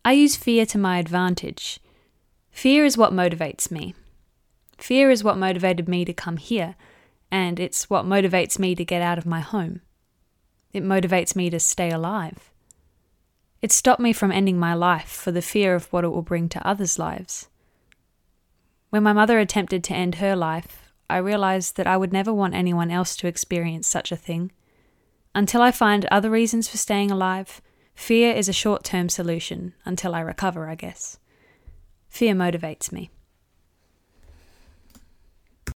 I use fear to my advantage. Fear is what motivates me. Fear is what motivated me to come here, and it's what motivates me to get out of my home. It motivates me to stay alive. It stopped me from ending my life for the fear of what it will bring to others' lives. When my mother attempted to end her life, I realized that I would never want anyone else to experience such a thing. Until I find other reasons for staying alive, fear is a short-term solution, until I recover, I guess. Fear motivates me.